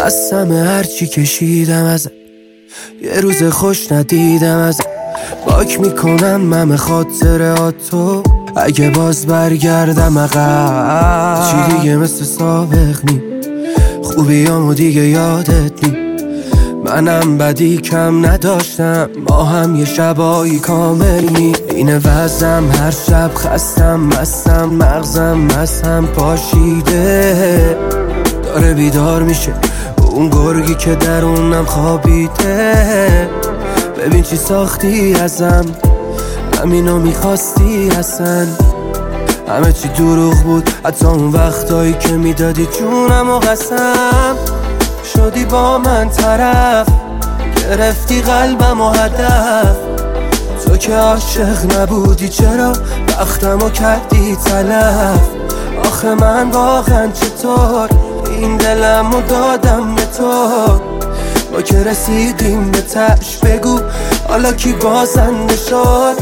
خستم هرچی کشیدم ازت، یه روز خوش ندیدم ازت. پاک میکنم همه خاطراتو، اگه باز برگردم عقب چی دیگه مثل سابق نی، خوبیامو دیگه یادت نی. منم بدی کم نداشتم، ما هم یه شبایی کامل نی. اینه وزم هر شب خستم مستم، مغزم مستم پاشیده، داره بیدار میشه اون گرگی که درونم خوابیده. ببین چی ساختی ازم، همینو میخواستی اصلا. همه چی دروغ بود، حتی اون وقتایی که میدادی جونم و قسم. شدی با من طرف، گرفتی قلبم و هدف. تو که عاشق نبودی چرا وقتمو کردی تلف؟ آخه من واقعا چطور این دلمو دادم به تو؟ ما که رسیدیم به تش، بگو حالا کی بازنده شد؟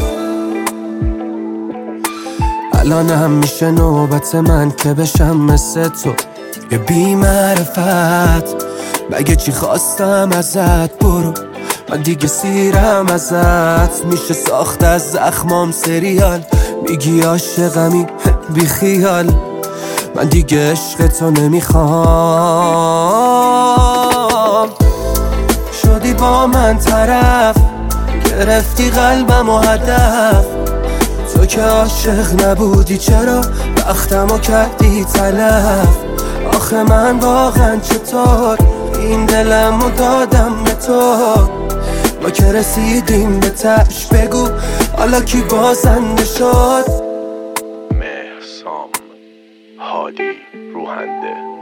الان هم میشه نوبت من که بشم مثل تو، یه بی معرفت. مگه چی خواستم ازت؟ برو من دیگه سیرم ازت. میشه ساخت از زخمام سریال، میگی عاشقمی بی خیال. من دیگه عشق تو نمیخوام. شدی با من طرف، گرفتی قلبم و هدف. تو که عاشق نبودی چرا وقتمو کردی تلف؟ آخه من واقعا چطور این دلمو دادم به تو؟ ما که رسیدیم به تش، بگو حالا کی بازنده شد؟ مهرسام هادی روحنده.